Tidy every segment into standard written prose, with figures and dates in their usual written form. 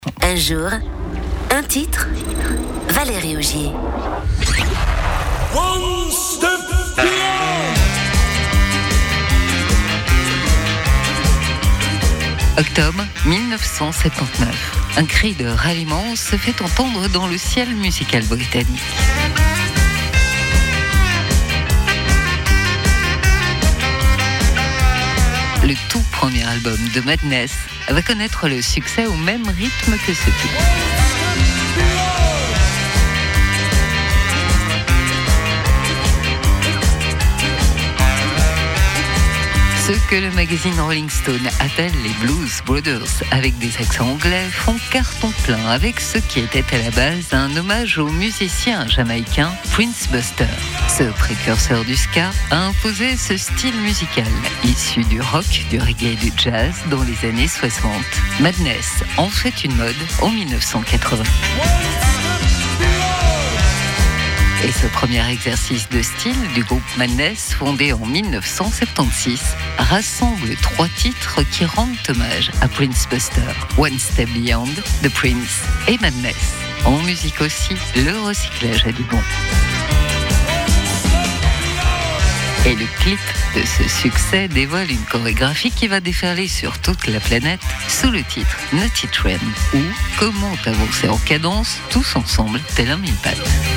Un jour, un titre, Valérie Augier. One step beyond. Octobre 1979. Un cri de ralliement se fait entendre dans le ciel musical britannique. Le tout premier album de Madness va connaître le succès au même rythme que ce titre. Ceux que le magazine Rolling Stone appelle les Blues Brothers, avec des accents anglais, font carton plein avec ce qui était à la base un hommage au musicien jamaïcain Prince Buster. Ce précurseur du ska a imposé ce style musical, issu du rock, du reggae et du jazz dans les années 60. Madness en fait une mode en 1980. Et ce premier exercice de style du groupe Madness, fondé en 1976, rassemble 3 titres qui rendent hommage à Prince Buster: One Step Beyond, The Prince et Madness. En musique aussi, le recyclage a du bon. Et le clip de ce succès dévoile une chorégraphie qui va déferler sur toute la planète sous le titre Nutty Train, ou comment avancer en cadence tous ensemble tel un mille-pattes.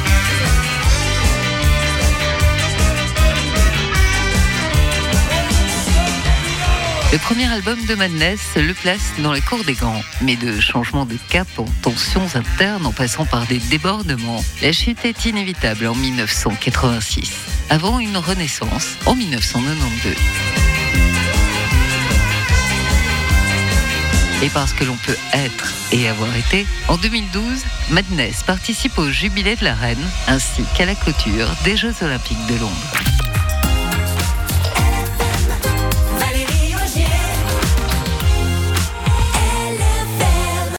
Le premier album de Madness le place dans la cour des grands, mais de changements de cap en tensions internes en passant par des débordements, la chute est inévitable en 1986, avant une renaissance en 1992. Et parce que l'on peut être et avoir été, en 2012, Madness participe au Jubilé de la Reine, ainsi qu'à la clôture des Jeux Olympiques de Londres.